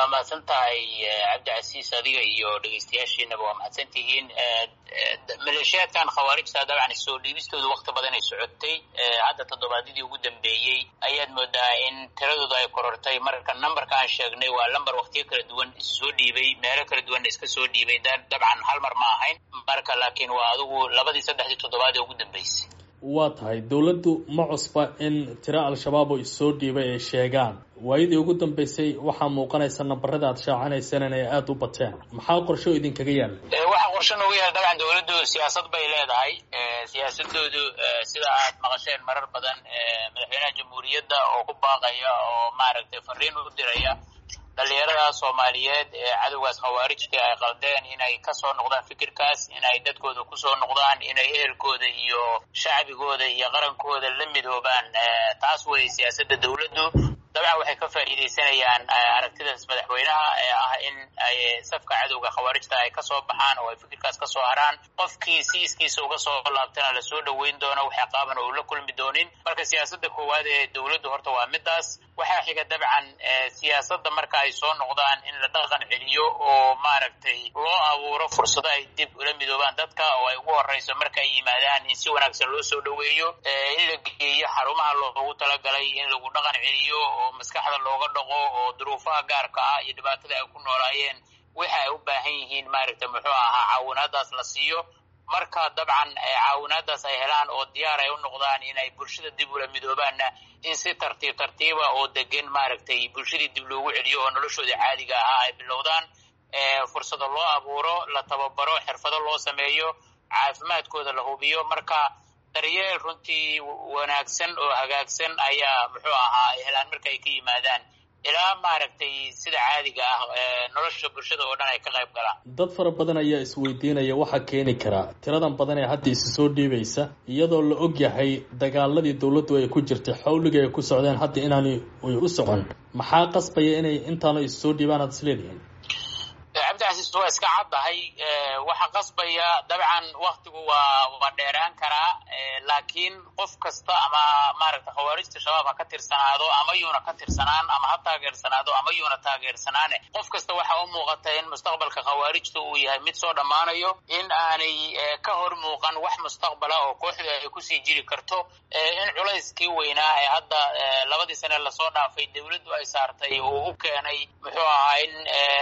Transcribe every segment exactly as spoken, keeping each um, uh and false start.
mahadsantahay cabdicasiis adiga iyo dhegeystayaashiinaba waa mahadsantihiin. maleeshiyaadkan khawaarijta dabcan soo dhiibistooda waqti badan ay socotay, hadda toddobaadyadii ugu dambeeyey ayaad moodaa in tiradooda ay korortay. marka numberka aan sheegnay waa lambar waqtiyo kala duwan is soo dhiibay, meelo kala duwan iska soo dhiibay, dabcan hal mar ma ahayn marka, laakiin waa adigu labadii saddexdii toddobaad ee ugu dambeysay. waa tahay dawladdu ma cusba in tiro al-shabaab oo issoo dhiibay ay sheegaan. waayadii ugu dambeysay waxaa muuqanaysa nambarada aad shaacinaysaan inay aada u bateen. maxaa qorsho idinkaga yaala? waxaa qorsho nooga yaala dabcan dawladdu siyaasad bay leedahay. siyaasadoodu sida aad maqasheen marar badan madaxweynaha jamhuuriyadda oo ku baaqaya oo maaragtay fariin u diraya dhalinyarada Soomaaliyeed ee cadowgaas khawaarijta ay qaldeen inay ka soo noqdaan fikirkaas, inay dadkooda ku soo noqdaan, inay ehelkooda iyo shacbigooda iyo qarankooda la midoobaan. taas way siyaasadda dawladdu. dabcan waxay ka faa'iideysanayaan aragtidaas madaxweynaha ee ah in ay safka cadowga khawaarijta ay ka soo baxaan oo ay fikirkaas ka soo haraan. qofkii siiskiisa uga soo laabtana la soo dhaweyn doono, wax caqaban oo la kulmi doonin. marka siyaasadda koowaad ee dawladdu horta waa midaas. waxaa xiga dabcan siyaasadda marka ay soo noqdaan in la dhaqan celiyo oo maaragtay loo abuuro fursado ay dib ula midoobaan dadka, oo ay ugu horeyso marka ay yimaadaan in si wanaagsan loo soo dhaweeyo, in la geeyo xarumaha loogu talagalay in lagu dhaqan celiyo oo maskaxda looga dhaqo, oo duruufaha gaarka ah iyo dhibaatada ay ku noolaayeen waxa ay u baahan yihiin maaragtay muxuu ahaa caawinaadaas la siiyo. marka dabcan caawinaadaas ay helaan oo diyaar ay u noqdaan inay bulshada dib ula midoobaanna in si tartiib tartiiba oo degan maaragtay bulshadii dib loogu celiyo oo noloshooda caadiga ahaa ay bilowdaan. fursado loo abuuro, la tababaro, xirfado loo sameeyo, caafimaadkooda la hubiyo. marka daryeel runtii wanaagsan oo hagaagsan ayaa muxuu ahaa ay helaan marka ay ka yimaadaan ilaa maaragtay sida caadiga ah nolosha bulshada oo dhan ay ka qayb galaan. dad fara badan ayaa isweydiinaya waxaa keeni karaa tiradan badan ee hadda isi soo dhiibaysa, iyadoo la og yahay dagaaladii dawladdu ay ku jirtay xawliga ay ku socdeen hadda inaanay u socon. maxaa qasbaya inay intaanu is soo dhiibaan aad isleedihiin? cabdicasiis waa iska caddahay. waxa qasbaya dabcan waktigu waa waa dheeraan karaa, laakiin qof kasta ama maaragta khawaarijta shabaab ha ka tirsanaado ama yuuna ka tirsanaan, ama ha taageersanaado ama yuuna taageersanaane, qof kasta waxa u muuqata in mustaqbalka khawaarijta uu yahay mid soo dhammaanayo, in aanay ka hor muuqan wax mustaqbala oo kooxda ay kusii jiri karto, in culayskii weynaa ee hadda labadii sane lasoo dhaafay dawladdu ay saartay oo u keenay muxuu ahaa in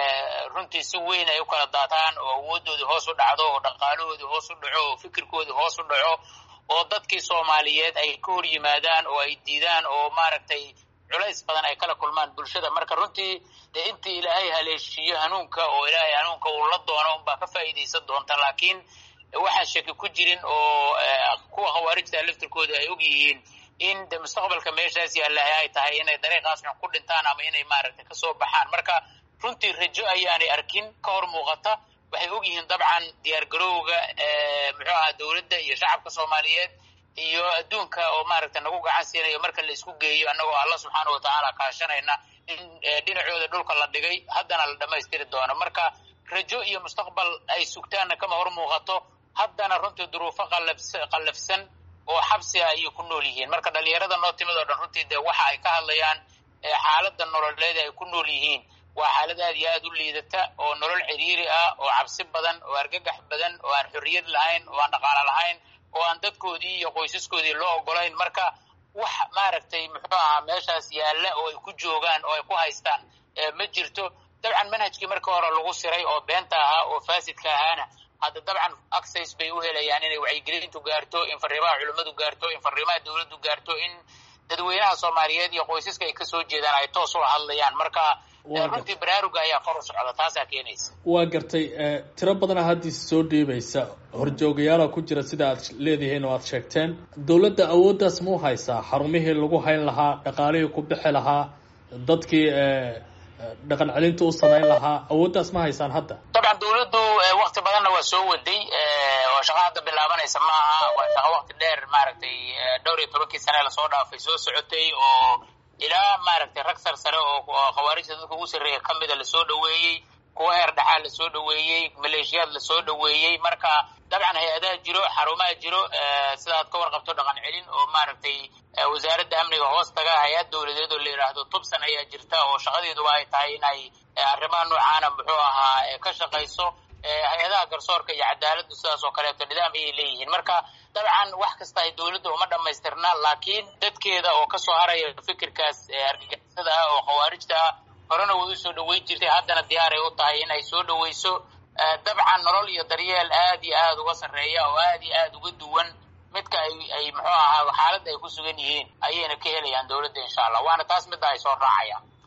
runtii si weyn ay u kala daataan oo awoodooda hoos u dhacdo, oo dhaqaalahooda hoos u dhaco, oo fikirkooda hoos u dhaco, oo dadkii Soomaaliyeed ay ka hor yimaadaan oo ay diidaan, oo maaragtay culays badan ay kala kulmaan bulshada. marka runtii dee intii ilaahay haleeshiyo hanuunka oo ilaahay hanuunka uu la doono unbaa ka faa'iidaysan doonta, laakiin waxaan shaki ku jirin oo kuwa khawaarijta laftirkooda ay og yihiin in de mustaqbalka meeshaas yaalla ay tahay inay dariiqaas xun ku dhintaan ama inay maaragtay ka soo baxaan. marka runtii rajo ayaanay arkin ka hor muuqata. waxay og yihiin dabcan diyaargarowga muxuu ahaa dawladda iyo shacabka Soomaaliyeed iyo adduunka oo maaragtay nagu gacan siinayo marka la isku geeyo annagoo Allah subxaanahu wa tacaala kaashanayna in dhinacooda dhulka la dhigay haddana la dhamaystiri doono. marka rajo iyo mustaqbal ay sugtaanna kama hor muuqato. haddana runtii duruufo qallafsan oo xabsi ah ayay ku nool yihiin. marka dhalinyarada noo timid oo dhan runtii dee waxa ay ka hadlayaan xaaladda nololeed ay ku nool yihiin waa xaalad aad iyo aad u liidata oo nolol ciriiri ah, oo cabsi badan, oo argagax badan, oo aan xorriyad lahayn, oo aan dhaqaale lahayn, oo aan dadkoodii iyo qoysaskoodii loo ogolayn. marka wax maaragtay muxuu ahaa meeshaas yaalla oo ay ku joogaan oo ay ku haystaan ma jirto. dabcan manhajkii marka hore lagu siray oo beenta ahaa oo faasidka ahaana hadda dabcan access bay u helayaan inay wacyigelintu gaarto, in fariimaha culimmadu gaarto, in fariimaha dawladdu gaarto, in dadweynaha Soomaaliyeed iyo qoysaska ay ka soo jeedaan ay toos u hadlayaan. marka runtii baraaruga ayaa kor u socda, taasaa keenaysa. waa gartay. tiro badana haddii soo dhiibaysa horjoogayaala ku jira sida aad leedihiin oo aad sheegteen. dawladda awooddaas ma u haysaa xarumihii lagu hayn lahaa, dhaqaalihii ku bixi lahaa, dadkii dhaqan celinta u samayn lahaa? awooddaas ma haysaan hadda? dabcan dawladdu wakti badanna waa soo waday oo shaqo hadda bilaabanaysa maaha. waa shaqo wakti dheer maaragtay dhowr iyo tobankii sane lasoo dhaafay soo socotay oo ilaa maaragtay rag sarsare oo khawaarijta dadka ugu sarreeya ka mida lasoo dhaweeyey, kuwa heer dhaxaa lasoo dhaweeyey, maleeshiyaad lasoo dhaweeyey. marka dabcan hay-adaha jiro, xarumaha jiro, sidaad ka warqabto dhaqan celin oo maaragtay wasaaradda amniga hoos taga hay-ad dawladeed oo la yidhaahdo tubsan ayaa jirta oo shaqadeeduba ay tahay inay arrimaha noocaana muxuu ahaa ka shaqayso hay-adaha garsoorka iyo cadaaladdu sidaas oo kaleeto nidaam ayay leeyihiin marka dabcan wax kasta ay dawladda uma dhammaystirnaa laakiin dadkeeda oo kasoo haraya fikirkaas argagixisada ah oo khawaarijta ah horena way u soo dhaweyn jirtay haddana diyaaray u tahay in ay soo dhaweyso dabcan nolol iyo daryeel aad iyo aad uga sarreeya oo aad iyo aad uga duwan midka ay ay muxuu ahaa xaaladda ay ku sugan yihiin ayayna ka helayaan dawladda insha allah waana taas midda ay soo raacayaan